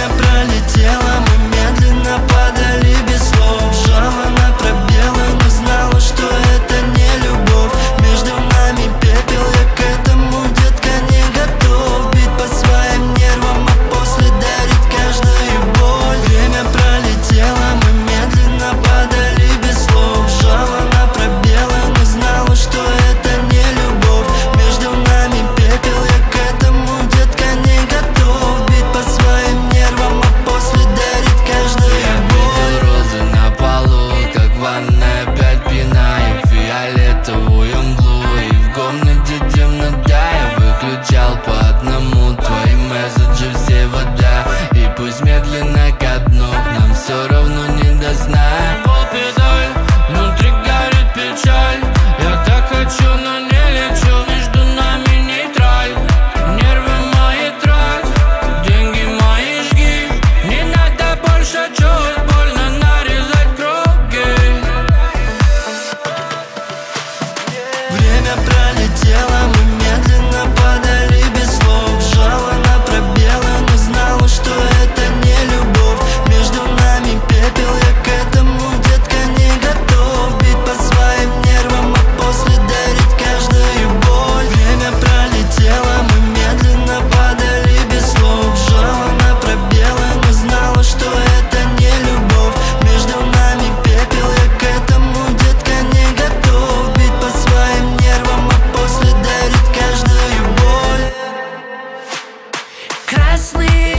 Время пролетело, мы медленно падали без слов. Жало на пробелы, но знала, что это не любовь. Между нами пепел, я к этому, детка, не готов. Бить по своим нервам, а после дарить каждую боль. Время пролетело, мы медленно падали без слов. Жало на пробелы, но знала, что это не любовь. Между нами пепел, я к этому, детка, не готов. Бить по своим нервам, а после дарить каждую боль. Я видел розы на полу, как в ванной опять пинаю фиолетовую мглу. И в комнате темнота, я выключал по одному твои месседжи все вода. И пусть медленно ко дну, нам все равно не до сна. Полпедаль, внутри горит печаль. Я так хочу, но не лечу, между нами нейтраль. Нервы мои трать, деньги мои жги. Не надо больше чувств, больно нарезать круги. Время пролетело, мы медленно падали без слов. Жало на пробелы, но знала, что это не любовь. Между нами пепел, я к этому, детка, не готов. Бить по своим нервам, а после дарить каждую боль. Время пролетело, мы медленно падали без слов. Жало на пробелы, но знала, что это не любовь. Между нами пепел, я к этому, детка, не готов. Бить по своим нервам, а после дарить каждую боль. Красный